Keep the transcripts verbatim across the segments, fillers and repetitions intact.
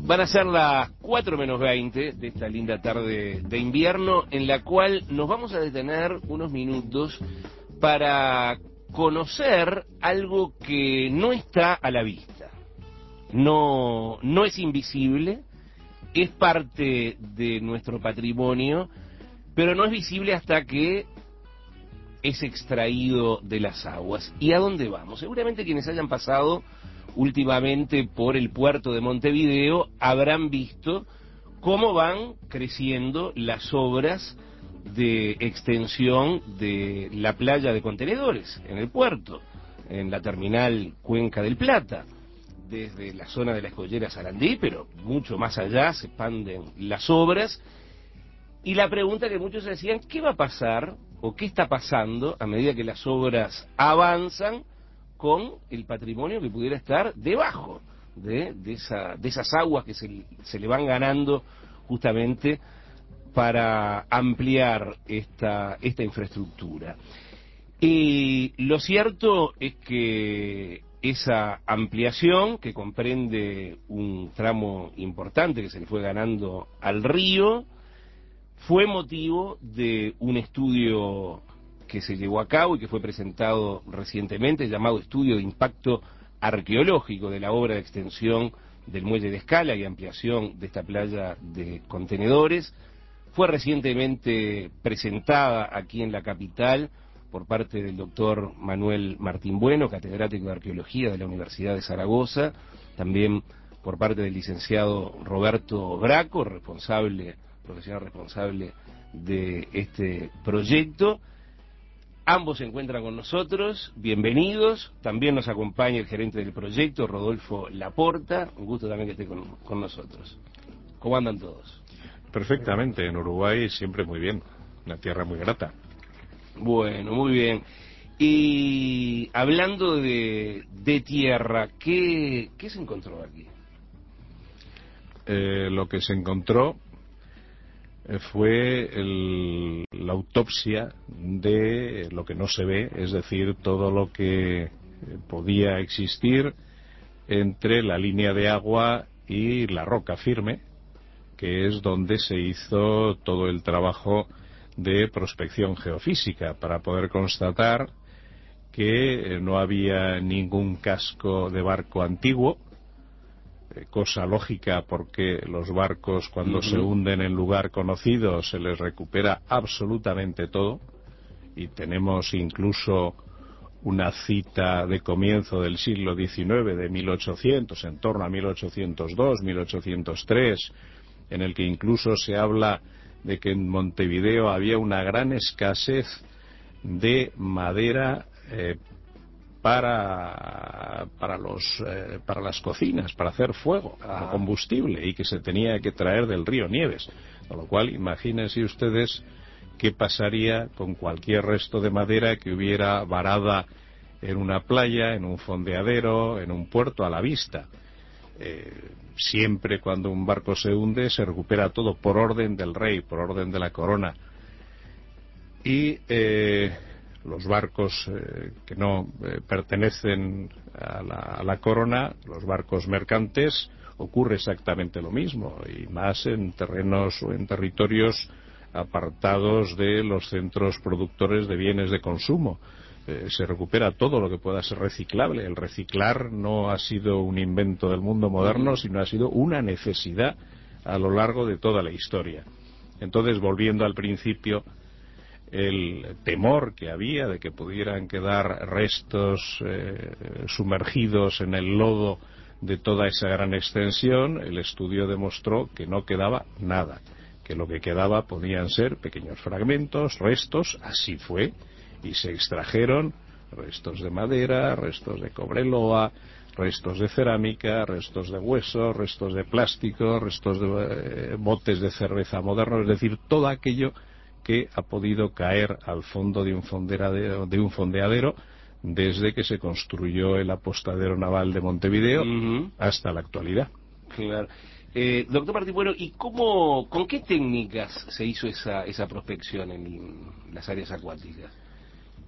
Van a ser las cuatro menos veinte de esta linda tarde de invierno, en la cual nos vamos a detener unos minutos para conocer algo que no está a la vista. No, no es invisible, es parte de nuestro patrimonio, pero no es visible hasta que es extraído de las aguas. ¿Y a dónde vamos? Seguramente quienes hayan pasado últimamente por el puerto de Montevideo habrán visto cómo van creciendo las obras de extensión de la playa de contenedores en el puerto, en la terminal Cuenca del Plata, desde la zona de la escollera Sarandí, pero mucho más allá se expanden las obras. Y la pregunta que muchos se decían, ¿qué va a pasar o qué está pasando a medida que las obras avanzan con el patrimonio que pudiera estar debajo de, de, esa, de esas aguas que se, se le van ganando justamente para ampliar esta, esta infraestructura? Y lo cierto es que esa ampliación, que comprende un tramo importante que se le fue ganando al río, fue motivo de un estudio que se llevó a cabo y que fue presentado recientemente, llamado Estudio de Impacto Arqueológico de la obra de extensión del muelle de escala y ampliación de esta playa de contenedores. Fue recientemente presentada aquí en la capital por parte del doctor Manuel Martín Bueno, catedrático de Arqueología de la Universidad de Zaragoza, también por parte del licenciado Roberto Braco, responsable, profesional responsable de este proyecto. Ambos se encuentran con nosotros, bienvenidos. También nos acompaña el gerente del proyecto, Rodolfo Laporta. Un gusto también que esté con, con nosotros. ¿Cómo andan todos? Perfectamente, en Uruguay siempre muy bien, una tierra muy grata. Bueno, muy bien. Y hablando de, de tierra, ¿qué, qué se encontró aquí? Eh, lo que se encontró fue el, la autopsia de lo que no se ve, es decir, todo lo que podía existir entre la línea de agua y la roca firme, que es donde se hizo todo el trabajo de prospección geofísica para poder constatar que no había ningún casco de barco antiguo, cosa lógica porque los barcos cuando uh-huh. se hunden en lugar conocido se les recupera absolutamente todo, y tenemos incluso una cita de comienzo del siglo diecinueve, de mil ochocientos, en torno a mil ochocientos dos, mil ochocientos tres, en el que incluso se habla de que en Montevideo había una gran escasez de madera eh, para para los eh, para las cocinas, para hacer fuego, como combustible, y que se tenía que traer del río Nieves. Con lo cual, imagínense ustedes qué pasaría con cualquier resto de madera que hubiera varada en una playa, en un fondeadero, en un puerto a la vista. Eh, siempre cuando un barco se hunde se recupera todo por orden del rey, por orden de la corona. Y eh, los barcos eh, que no eh, pertenecen a la, a la corona, los barcos mercantes, ocurre exactamente lo mismo, y más en terrenos o en territorios apartados de los centros productores de bienes de consumo. Eh, se recupera todo lo que pueda ser reciclable. El reciclar no ha sido un invento del mundo moderno, sino ha sido una necesidad a lo largo de toda la historia. Entonces, volviendo al principio, el temor que había de que pudieran quedar restos eh, sumergidos en el lodo de toda esa gran extensión, el estudio demostró que no quedaba nada, que lo que quedaba podían ser pequeños fragmentos, restos. Así fue, y se extrajeron restos de madera, restos de cobreloa, restos de cerámica, restos de hueso, restos de plástico, restos de eh, botes de cerveza modernos, es decir, todo aquello que ha podido caer al fondo de un fondeadero, de un fondeadero desde que se construyó el apostadero naval de Montevideo uh-huh. hasta la actualidad. Claro. Eh, doctor Martín Bueno, ¿y cómo, con qué técnicas se hizo esa, esa prospección en las áreas acuáticas?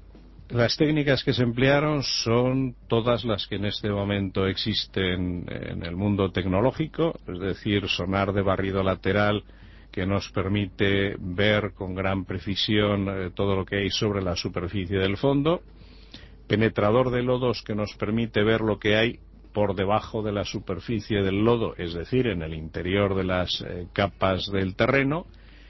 Las técnicas que se emplearon son todas las que en este momento existen en el mundo tecnológico, es decir, sonar de barrido lateral que nos permite ver con gran precisión eh, todo lo que hay sobre la superficie del fondo, penetrador de lodos que nos permite ver lo que hay por debajo de la superficie del lodo, es decir, en el interior de las eh, capas del terreno,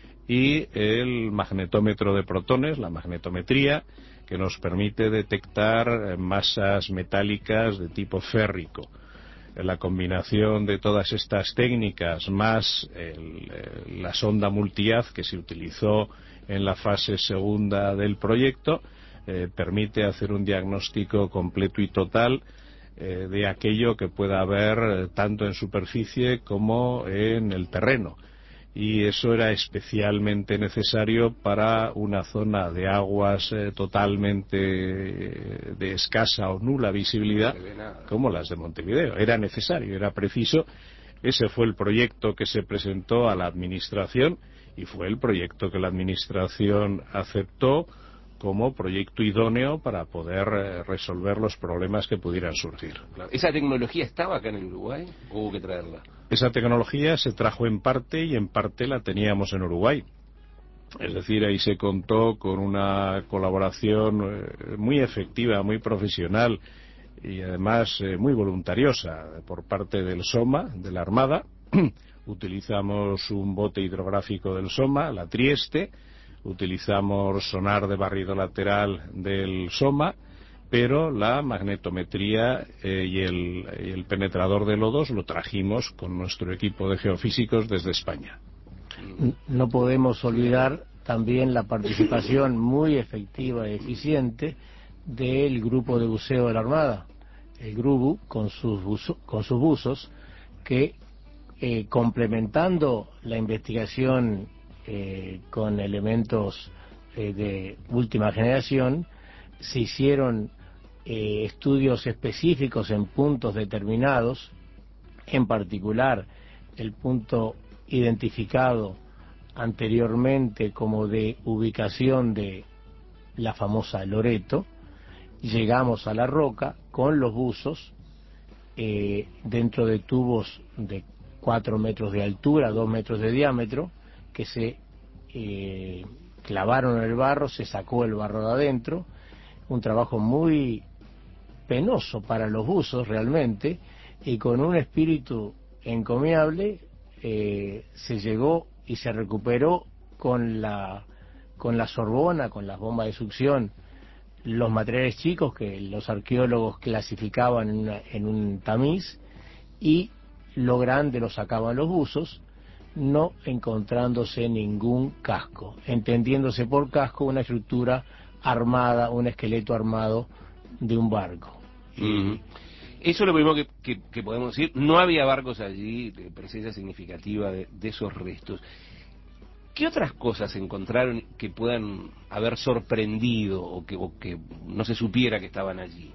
y el magnetómetro de protones, la magnetometría, que nos permite detectar eh, masas metálicas de tipo férrico. La combinación de todas estas técnicas más el, el, la sonda multihaz que se utilizó en la fase segunda del proyecto eh, permite hacer un diagnóstico completo y total eh, de aquello que pueda haber eh, tanto en superficie como en el terreno. Y eso era especialmente necesario para una zona de aguas eh, totalmente eh, de escasa o nula visibilidad como las de Montevideo. Era necesario, era preciso. Ese fue el proyecto que se presentó a la Administración y fue el proyecto que la Administración aceptó como proyecto idóneo para poder eh, resolver los problemas que pudieran surgir. ¿Esa tecnología estaba acá en el Uruguay o hubo que traerla? Esa tecnología se trajo en parte y en parte la teníamos en Uruguay. Es decir, ahí se contó con una colaboración eh, muy efectiva, muy profesional y además eh, muy voluntariosa por parte del SOMA, de la Armada. Utilizamos un bote hidrográfico del SOMA, la Trieste, utilizamos sonar de barrido lateral del SOMA, pero la magnetometría eh, y, el, y el penetrador de lodos lo trajimos con nuestro equipo de geofísicos desde España. No podemos olvidar también la participación muy efectiva y eficiente del grupo de buceo de la Armada, el GRUBU, con sus, buzo, con sus buzos, que eh, complementando la investigación eh, con elementos eh, de última generación, se hicieron eh, estudios específicos en puntos determinados, en particular el punto identificado anteriormente como de ubicación de la famosa Loreto. Llegamos a la roca con los buzos eh, dentro de tubos de cuatro metros de altura, dos metros de diámetro, que se eh, clavaron en el barro, se sacó el barro de adentro, un trabajo muy penoso para los buzos realmente, y con un espíritu encomiable eh, se llegó y se recuperó con la con la Sorbona, con las bombas de succión, los materiales chicos que los arqueólogos clasificaban en, una, en un tamiz, y lo grande lo sacaban los buzos, no encontrándose ningún casco, entendiéndose por casco una estructura armada, un esqueleto armado de un barco. Mm. Eso es lo primero que, que, que podemos decir. No había barcos allí, de presencia significativa de, de esos restos. ¿Qué otras cosas encontraron que puedan haber sorprendido o que, o que no se supiera que estaban allí?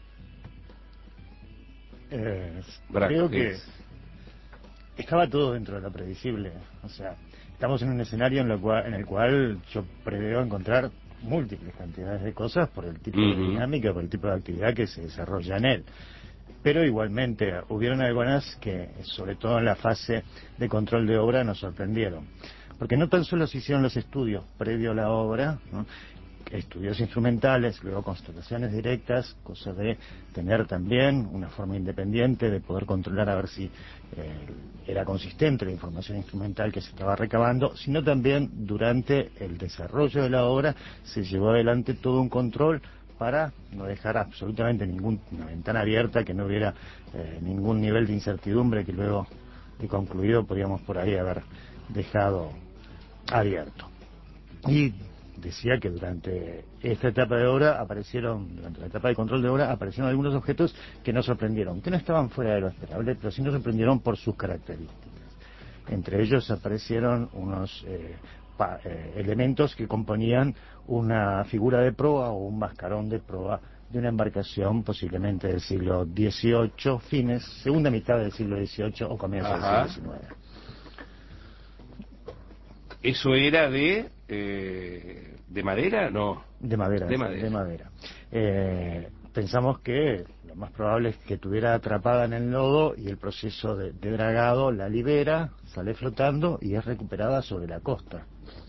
Eh, Braco, creo que es? estaba todo dentro de lo previsible. O sea, estamos en un escenario en, lo cual, en el cual yo preveo encontrar múltiples cantidades de cosas por el tipo uh-huh. de dinámica, por el tipo de actividad que se desarrolla en él. Pero igualmente hubieron algunas que, sobre todo en la fase de control de obra, nos sorprendieron. Porque no tan solo se hicieron los estudios previo a la obra, ¿no? Estudios instrumentales, luego constataciones directas, cosa de tener también una forma independiente de poder controlar a ver si eh, era consistente la información instrumental que se estaba recabando, sino también durante el desarrollo de la obra se llevó adelante todo un control para no dejar absolutamente ninguna ventana abierta, que no hubiera eh, ningún nivel de incertidumbre que luego de concluido podíamos por ahí haber dejado abierto. Y decía que durante esta etapa de obra aparecieron, durante la etapa de control de obra, aparecieron algunos objetos que nos sorprendieron, que no estaban fuera de lo esperable, pero sí nos sorprendieron por sus características. Entre ellos aparecieron unos eh, pa, eh, elementos que componían una figura de proa o un mascarón de proa de una embarcación posiblemente del siglo dieciocho, fines, segunda mitad del siglo dieciocho o comienzo Ajá. del siglo diecinueve. Eso era de eh, de madera, no. De madera. De madera. De madera. Eh, pensamos que lo más probable es que estuviera atrapada en el lodo y el proceso de, de dragado la libera, sale flotando y es recuperada sobre la costa.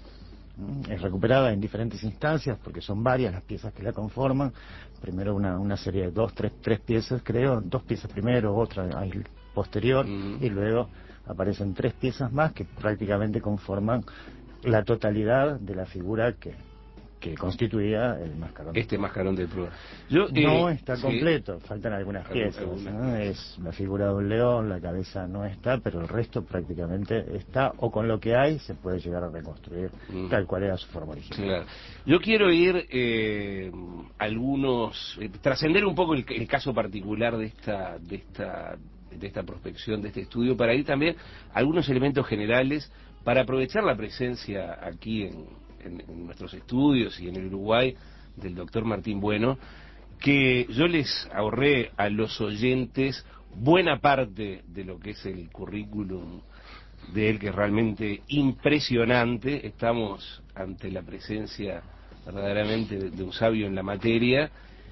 Es recuperada en diferentes instancias porque son varias las piezas que la conforman. Primero una, una serie de dos, tres, tres piezas, creo, dos piezas primero, otra ahí posterior, mm. y luego aparecen tres piezas más que prácticamente conforman la totalidad de la figura que, que constituía el mascarón. Este mascarón de prueba. Yo, no eh, está sí. completo, faltan algunas piezas. Algunas. ¿no? Es la figura de un león, la cabeza no está, pero el resto prácticamente está, o con lo que hay se puede llegar a reconstruir mm. tal cual era su forma original. Claro. Yo quiero ir eh, algunos, eh, trascender un poco el, el caso particular de esta, de esta, de esta prospección, de este estudio, para ir también a algunos elementos generales, para aprovechar la presencia aquí en, en, en nuestros estudios y en el Uruguay del doctor Martín Bueno, que yo les ahorré a los oyentes buena parte de lo que es el currículum de él, que es realmente impresionante. Estamos ante la presencia verdaderamente de, de un sabio en la materia,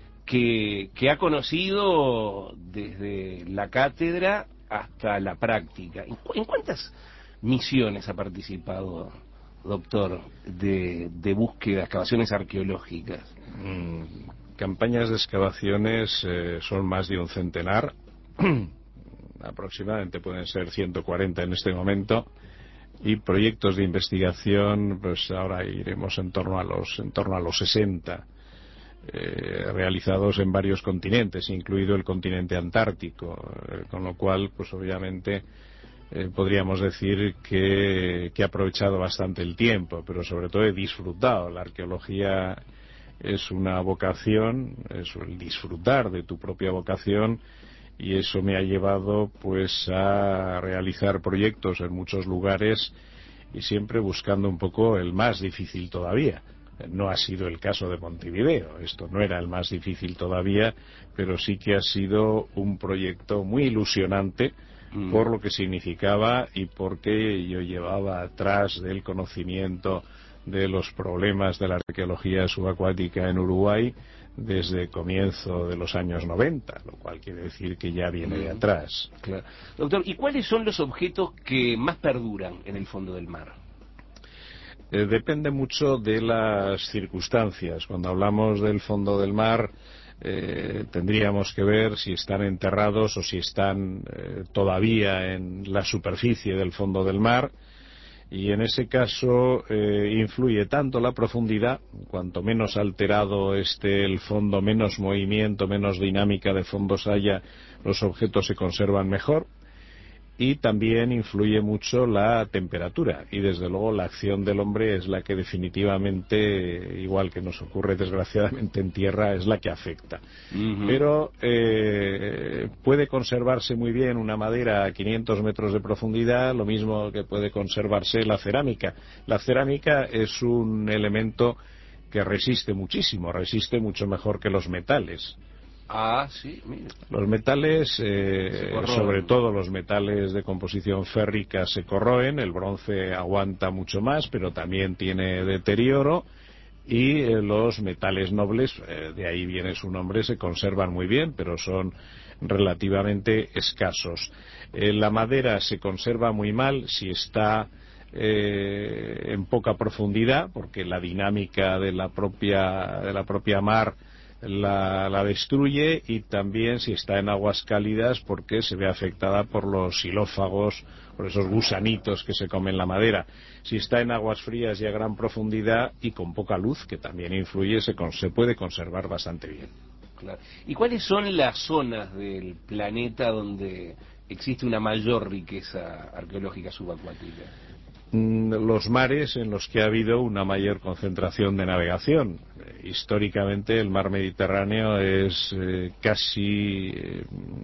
que, que ha conocido desde la cátedra hasta la práctica. ¿En, cu en cuántas misiones ha participado, doctor, de, de búsqueda, excavaciones arqueológicas? Mm, campañas de excavaciones eh, son más de un centenar. Aproximadamente pueden ser ciento cuarenta en este momento, y proyectos de investigación, pues ahora iremos en torno a los en torno a los sesenta, eh, realizados en varios continentes, incluido el continente antártico, eh, con lo cual, pues obviamente eh, podríamos decir que, que he aprovechado bastante el tiempo, pero sobre todo he disfrutado. La arqueología es una vocación, es el disfrutar de tu propia vocación. Y eso me ha llevado pues a realizar proyectos en muchos lugares y siempre buscando un poco el más difícil todavía. No ha sido el caso de Montevideo, esto no era el más difícil todavía, pero sí que ha sido un proyecto muy ilusionante mm. por lo que significaba y porque yo llevaba atrás del conocimiento de los problemas de la arqueología subacuática en Uruguay desde el comienzo de los años noventa, lo cual quiere decir que ya viene de atrás. Claro. Doctor, ¿y cuáles son los objetos que más perduran en el fondo del mar? Eh, depende mucho de las circunstancias. Cuando hablamos del fondo del mar, eh, tendríamos que ver si están enterrados o si están eh, todavía en la superficie del fondo del mar. Y en ese caso eh, influye tanto la profundidad, cuanto menos alterado esté el fondo, menos movimiento, menos dinámica de fondos haya, los objetos se conservan mejor. Y también influye mucho la temperatura, y desde luego la acción del hombre es la que definitivamente, igual que nos ocurre desgraciadamente en tierra, es la que afecta. Uh-huh. Pero eh, puede conservarse muy bien una madera a quinientos metros de profundidad, lo mismo que puede conservarse la cerámica. La cerámica es un elemento que resiste muchísimo, resiste mucho mejor que los metales. Ah, sí, mira. Los metales, eh, sobre todo los metales de composición férrica, se corroen. El bronce aguanta mucho más, pero también tiene deterioro. Y eh, los metales nobles, eh, de ahí viene su nombre, se conservan muy bien, pero son relativamente escasos. Eh, la madera se conserva muy mal si está eh, en poca profundidad, porque la dinámica de la propia, de la propia mar La, la destruye, y también si está en aguas cálidas porque se ve afectada por los xilófagos, por esos gusanitos que se comen la madera. Si está en aguas frías y a gran profundidad y con poca luz, que también influye, se, con, se puede conservar bastante bien. Claro. ¿Y cuáles son las zonas del planeta donde existe una mayor riqueza arqueológica subacuática? Los mares en los que ha habido una mayor concentración de navegación. Eh, históricamente el mar Mediterráneo es eh, casi eh,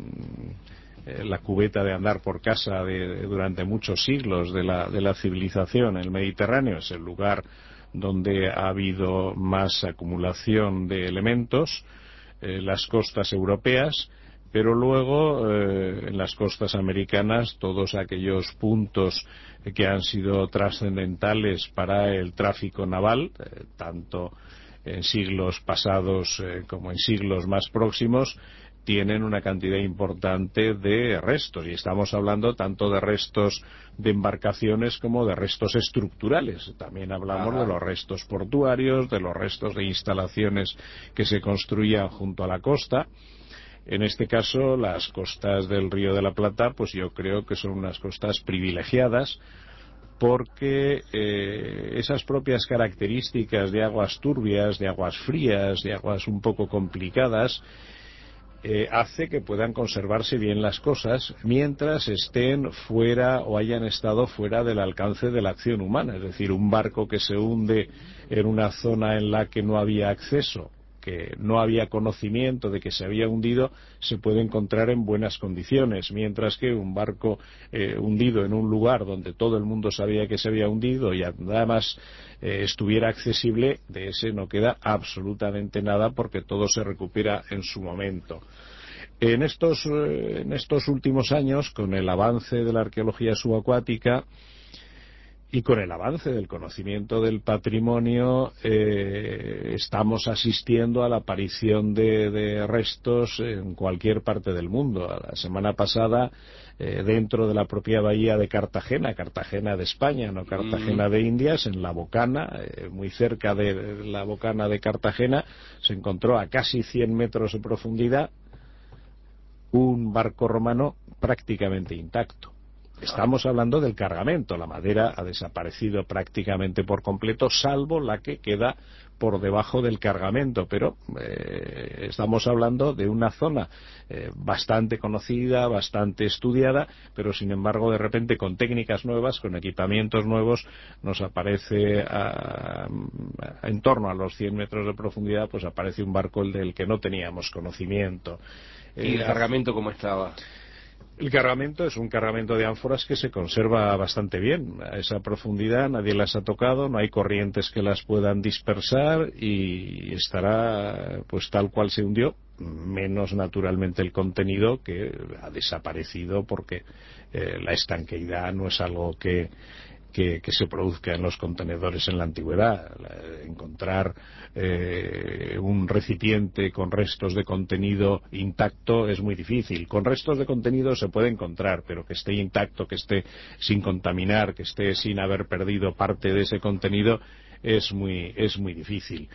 la cubeta de andar por casa de, de, durante muchos siglos de la, de la civilización. El Mediterráneo es el lugar donde ha habido más acumulación de elementos, eh, las costas europeas. Pero luego, eh, en en las costas americanas todos aquellos puntos que han sido trascendentales para el tráfico naval, eh, tanto en siglos pasados eh, como en siglos más próximos, tienen una cantidad importante de restos, y estamos hablando tanto de restos de embarcaciones como de restos estructurales. También hablamos Ajá. de los restos portuarios, de los restos de instalaciones que se construían junto a la costa. En este caso, las costas del Río de la Plata, pues yo creo que son unas costas privilegiadas, porque eh, esas propias características de aguas turbias, de aguas frías, de aguas un poco complicadas, eh, hace que puedan conservarse bien las cosas mientras estén fuera o hayan estado fuera del alcance de la acción humana. Es decir, un barco que se hunde en una zona en la que no había acceso, que no había conocimiento de que se había hundido, se puede encontrar en buenas condiciones, mientras que un barco eh, hundido en un lugar donde todo el mundo sabía que se había hundido y además eh, estuviera accesible, de ese no queda absolutamente nada, porque todo se recupera en su momento. En estos, eh, en estos últimos años, con el avance de la arqueología subacuática y con el avance del conocimiento del patrimonio, eh, estamos asistiendo a la aparición de, de restos en cualquier parte del mundo. La semana pasada, eh, dentro de la propia bahía de Cartagena, Cartagena de España, no Cartagena de Indias, en la Bocana, eh, muy cerca de la Bocana de Cartagena, se encontró a casi cien metros de profundidad un barco romano prácticamente intacto. Estamos hablando del cargamento. La madera ha desaparecido prácticamente por completo, salvo la que queda por debajo del cargamento, pero eh, estamos hablando de una zona eh, bastante conocida, bastante estudiada, pero sin embargo de repente con técnicas nuevas, con equipamientos nuevos, nos aparece a, a, en torno a los cien metros de profundidad, pues aparece un barco el del que no teníamos conocimiento. ¿Y el eh, cargamento cómo estaba? El cargamento es un cargamento de ánforas que se conserva bastante bien. A esa profundidad nadie las ha tocado, no hay corrientes que las puedan dispersar y estará pues tal cual se hundió, menos naturalmente el contenido, que ha desaparecido porque eh, la estanqueidad no es algo que Que, que se produzca en los contenedores en la antigüedad. Encontrar eh, un recipiente con restos de contenido intacto es muy difícil. Con restos de contenido se puede encontrar, pero que esté intacto, que esté sin contaminar, que esté sin haber perdido parte de ese contenido, es muy, es muy difícil.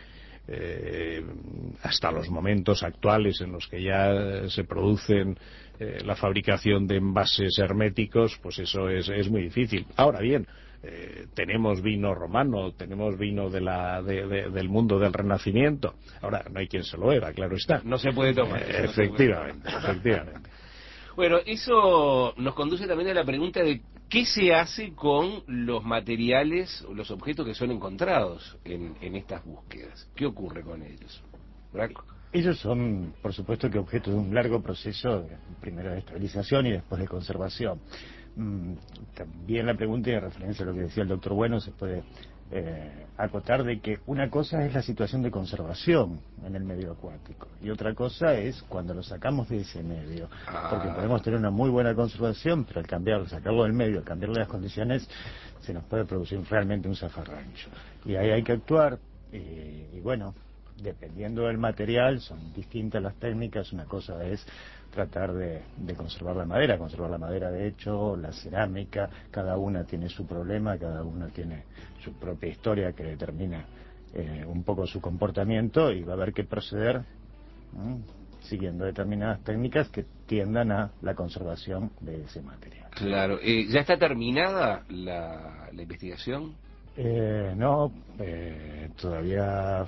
Eh, hasta los momentos actuales en los que ya se producen eh, la fabricación de envases herméticos, pues eso es, es muy difícil. Ahora bien, eh, tenemos vino romano, tenemos vino de la, de, de, del mundo del Renacimiento. Ahora, no hay quien se lo beba, claro está. No se puede tomar. Eh, efectivamente, no efectivamente. Bueno, eso nos conduce también a la pregunta de qué se hace con los materiales o los objetos que son encontrados en, en estas búsquedas. ¿Qué ocurre con ellos? ¿Branco? Ellos son, por supuesto, que objeto de un largo proceso, de, primero de estabilización y después de conservación. Mm, también la pregunta, y en referencia a lo que decía el doctor Bueno, se puede eh, acotar de que una cosa es la situación de conservación en el medio acuático y otra cosa es cuando lo sacamos de ese medio, ah. porque podemos tener una muy buena conservación, pero al cambiarlo, sacarlo del medio, al cambiarle las condiciones, se nos puede producir realmente un zafarrancho. Y ahí hay que actuar, eh, y bueno, dependiendo del material, son distintas las técnicas. Una cosa es tratar de, de conservar la madera, conservar la madera de hecho, la cerámica, cada una tiene su problema, cada una tiene su propia historia que determina eh, un poco su comportamiento, y va a haber que proceder ¿eh? siguiendo determinadas técnicas que tiendan a la conservación de ese material. Claro, eh, ¿ya está terminada la, la investigación? Eh, no, eh, todavía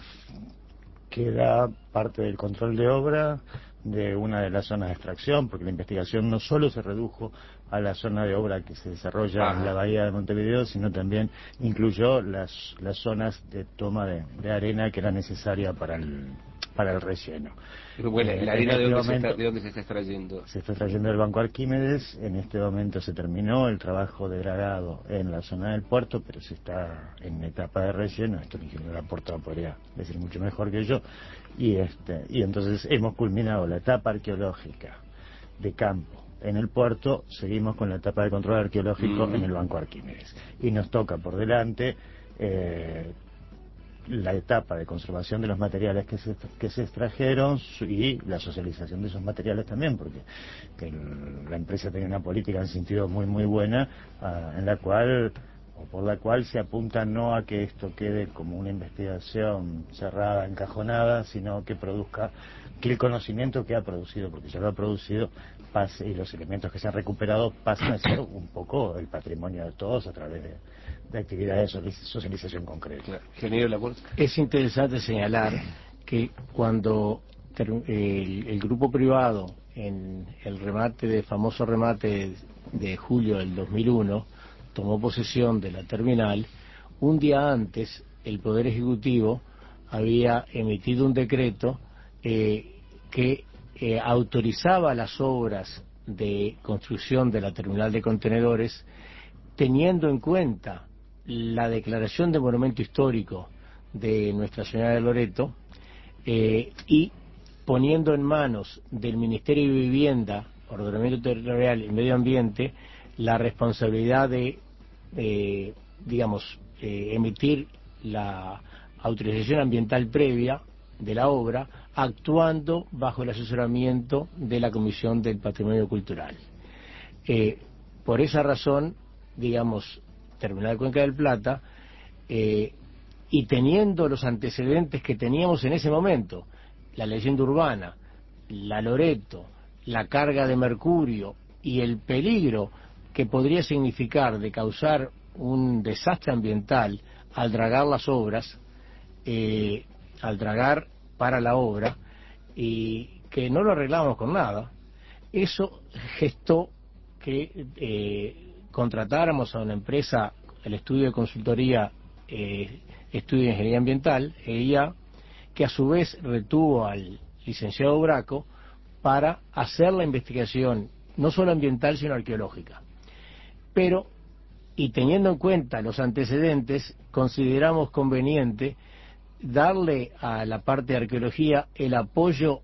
queda parte del control de obra de una de las zonas de extracción, porque la investigación no solo se redujo a la zona de obra que se desarrolla Ajá. en la bahía de Montevideo, sino también incluyó las, las zonas de toma de, de arena que era necesaria para el, para el relleno. Pero bueno, eh, ¿la arena este de, dónde momento, se está, de dónde se está extrayendo? Se está extrayendo del Banco Arquímedes. En este momento se terminó el trabajo de dragado en la zona del puerto, pero se está en etapa de relleno. Esto el ingeniero Laporta podría decir mucho mejor que yo. Y, este, y entonces hemos culminado la etapa arqueológica de campo en el puerto, seguimos con la etapa de control arqueológico mm. en el Banco Arquímedes. Y nos toca por delante eh, la etapa de conservación de los materiales que se, que se extrajeron y la socialización de esos materiales también, porque que el, la empresa tenía una política en sentido muy muy buena, uh, en la cual o por la cual se apunta no a que esto quede como una investigación cerrada, encajonada, sino que produzca, que el conocimiento que ha producido, porque ya lo ha producido, pase, y los elementos que se han recuperado pasen a ser un poco el patrimonio de todos a través de, de actividades de socialización concreta. Ingeniero Laporte. Es interesante señalar que cuando el, el grupo privado, en el remate, de famoso remate de julio del dos mil uno, tomó posesión de la terminal, un día antes el Poder Ejecutivo había emitido un decreto eh, que eh, autorizaba las obras de construcción de la terminal de contenedores, teniendo en cuenta la declaración de monumento histórico de Nuestra Señora de Loreto eh, y poniendo en manos del Ministerio de Vivienda, Ordenamiento Territorial y Medio Ambiente la responsabilidad de, eh, digamos, eh, emitir la autorización ambiental previa de la obra, actuando bajo el asesoramiento de la Comisión del Patrimonio Cultural. Eh, por esa razón, digamos, Terminal de Cuenca del Plata, eh, y teniendo los antecedentes que teníamos en ese momento, la leyenda urbana, la Loreto, la carga de mercurio y el peligro que podría significar de causar un desastre ambiental al dragar las obras, eh, al dragar para la obra, y que no lo arreglamos con nada, eso gestó que eh, contratáramos a una empresa, el estudio de consultoría, eh, estudio de ingeniería ambiental, E I A, que a su vez retuvo al licenciado Braco para hacer la investigación, no solo ambiental, sino arqueológica. Pero, y teniendo en cuenta los antecedentes, consideramos conveniente darle a la parte de arqueología el apoyo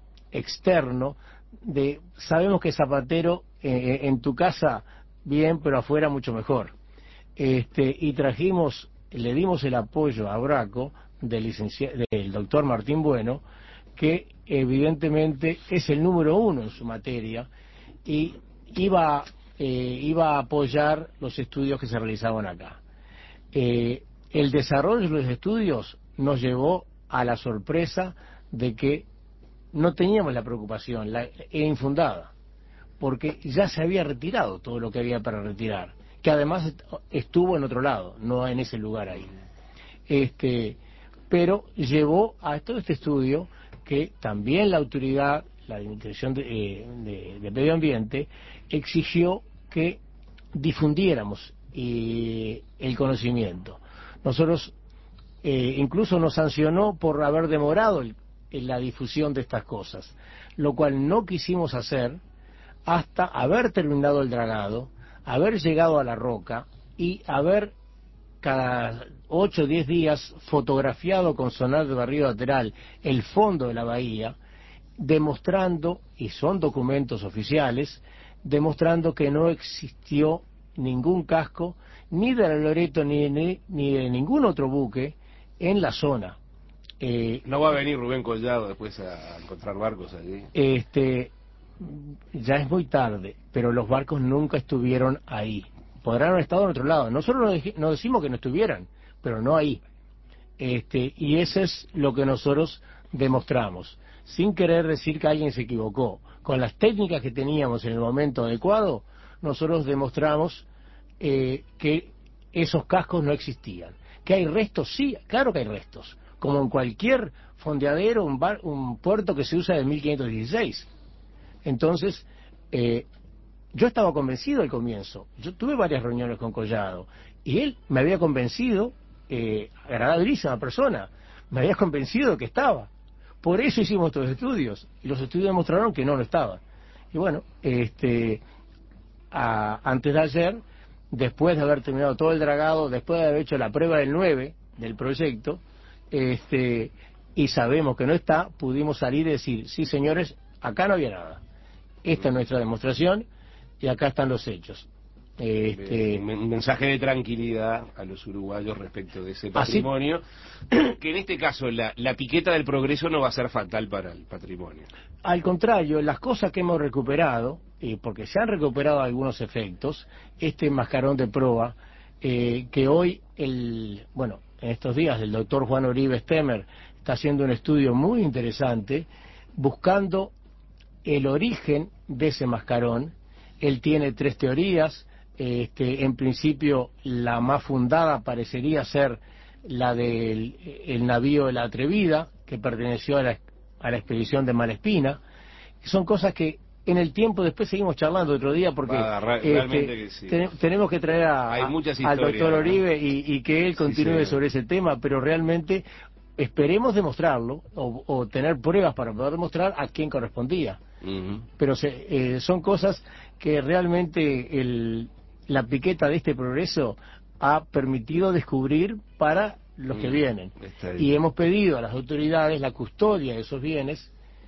externo de, sabemos que zapatero eh, en tu casa bien, pero afuera mucho mejor. Este, y trajimos, le dimos el apoyo a Braco del, licenciado, del doctor Martín Bueno, que evidentemente es el número uno en su materia y iba, eh, iba a apoyar los estudios que se realizaban acá. Eh, el desarrollo de los estudios nos llevó a la sorpresa de que no teníamos la preocupación, la, era infundada, porque ya se había retirado todo lo que había para retirar, que además estuvo en otro lado, no en ese lugar ahí. Este, pero llevó a todo este estudio que también la autoridad, la Dirección de, eh, de, de Medio Ambiente, exigió que difundiéramos eh, el conocimiento. Nosotros eh, incluso nos sancionó por haber demorado el, en la difusión de estas cosas, lo cual no quisimos hacer hasta haber terminado el dragado, haber llegado a la roca y haber cada ocho o diez días fotografiado con sonar de barrido lateral el fondo de la bahía, demostrando, y son documentos oficiales, demostrando que no existió ningún casco, ni de la Loreto ni, ni, ni de ningún otro buque en la zona. Eh, no va a venir Rubén Collado después a encontrar barcos allí. Este, ya es muy tarde, pero los barcos nunca estuvieron ahí. Podrán haber estado en otro lado. Nosotros no decimos que no estuvieran, pero no ahí. Este, y eso es lo que nosotros demostramos, sin querer decir que alguien se equivocó. Con las técnicas que teníamos en el momento adecuado, nosotros demostramos eh, que esos cascos no existían. ¿Que hay restos? Sí, claro que hay restos. Como en cualquier fondeadero, un, bar, un puerto que se usa de mil quinientos dieciséis. Entonces, eh, yo estaba convencido al comienzo. Yo tuve varias reuniones con Collado y él me había convencido, eh, agradabilísima persona, me había convencido que estaba. Por eso hicimos estos estudios y los estudios demostraron que no lo estaba. Y bueno, este, a, antes de ayer, después de haber terminado todo el dragado, después de haber hecho la prueba del nueve del proyecto, este, y sabemos que no está, pudimos salir y decir, sí señores, acá no había nada. Esta es nuestra demostración y acá están los hechos. Este, un mensaje de tranquilidad a los uruguayos respecto de ese patrimonio, así, que en este caso la, la piqueta del progreso no va a ser fatal para el patrimonio. Al contrario, las cosas que hemos recuperado, eh, porque se han recuperado algunos efectos, este mascarón de proa, eh, que hoy, el bueno, en estos días el doctor Juan Uribe Stemmer está haciendo un estudio muy interesante, buscando el origen de ese mascarón. Él tiene tres teorías. Este, en principio la más fundada parecería ser la del el navío de la Atrevida, que perteneció a la, a la expedición de Malespina. Son cosas que en el tiempo después seguimos charlando otro día, porque Va, re, este, que sí. ten, tenemos que traer a, Hay muchas al doctor ¿no? Oribe y, y que él continúe sí, sí. sobre ese tema, pero realmente esperemos demostrarlo o, o tener pruebas para poder demostrar a quién correspondía. Uh-huh. Pero se, eh, son cosas que realmente el la piqueta de este progreso ha permitido descubrir para los que vienen. Y hemos pedido a las autoridades la custodia de esos bienes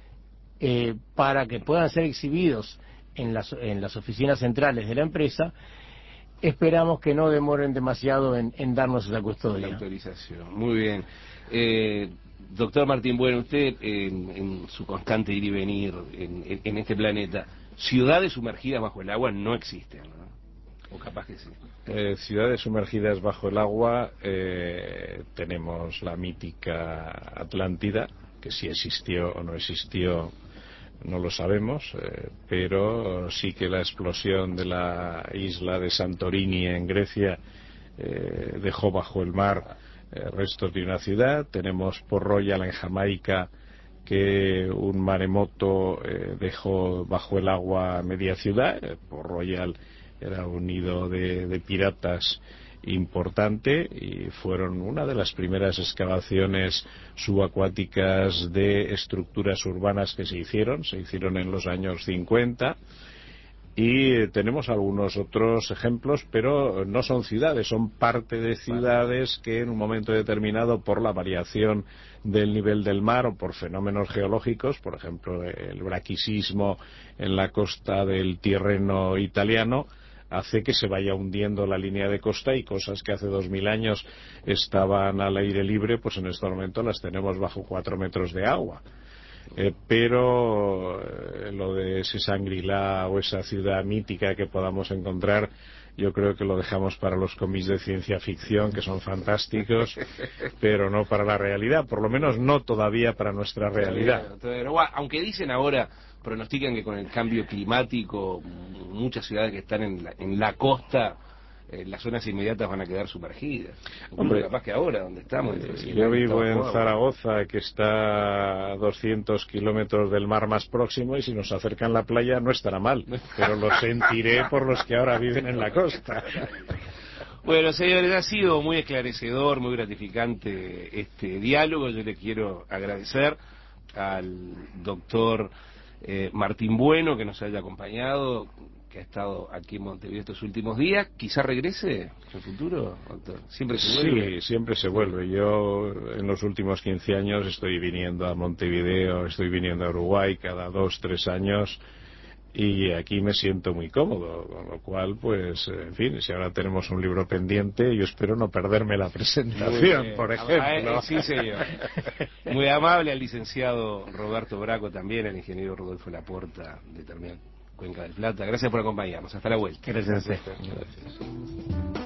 eh, para que puedan ser exhibidos en las, en las oficinas centrales de la empresa. Esperamos que no demoren demasiado en, en darnos esa custodia. La autorización. Muy bien. Eh, doctor Martín Bueno, usted en, en su constante ir y venir en, en, en este planeta, ciudades sumergidas bajo el agua no existen, ¿no? O capaz que sí. Eh, ciudades sumergidas bajo el agua, eh, tenemos la mítica Atlántida, que si existió o no existió no lo sabemos, eh, pero sí que la explosión de la isla de Santorini en Grecia eh, dejó bajo el mar eh, restos de una ciudad. Tenemos Port Royal en Jamaica, que un maremoto eh, dejó bajo el agua media ciudad. eh, Port Royal era un nido de, de piratas importante y fueron una de las primeras excavaciones subacuáticas de estructuras urbanas que se hicieron, se hicieron en los años cincuenta, y eh, tenemos algunos otros ejemplos, pero no son ciudades, son parte de ciudades que en un momento determinado, por la variación del nivel del mar o por fenómenos geológicos, por ejemplo el braquisismo en la costa del Tirreno italiano, hace que se vaya hundiendo la línea de costa, y cosas que hace dos mil años estaban al aire libre, pues en este momento las tenemos bajo cuatro metros de agua. Eh, pero eh, lo de ese Shangri-La o esa ciudad mítica que podamos encontrar, yo creo que lo dejamos para los cómics de ciencia ficción, que son fantásticos, pero no para la realidad, por lo menos no todavía para nuestra realidad. Aunque dicen ahora, pronostican que con el cambio climático muchas ciudades que están en la, en la costa, eh, las zonas inmediatas van a quedar sumergidas. Hombre, capaz que ahora, donde estamos. Eh, yo vivo en Zaragoza, que está a doscientos kilómetros del mar más próximo, y si nos acercan la playa no estará mal, pero lo sentiré por los que ahora viven en la costa. Bueno, señores, ha sido muy esclarecedor, muy gratificante este diálogo. Yo le quiero agradecer al doctor eh, Martín Bueno que nos haya acompañado, que ha estado aquí en Montevideo estos últimos días. ¿Quizá regrese en el futuro, doctor? ¿Siempre se vuelve? Sí, siempre se vuelve. Yo en los últimos quince años estoy viniendo a Montevideo, estoy viniendo a Uruguay cada dos, tres años, y aquí me siento muy cómodo, con lo cual, pues, en fin, si ahora tenemos un libro pendiente, yo espero no perderme la presentación, por ejemplo. Ah, sí, señor. Muy amable al licenciado Roberto Braco, también al ingeniero Rodolfo Laporta, de Terminal Cuenca del Plata. Gracias por acompañarnos. Hasta la vuelta. Gracias. Gracias.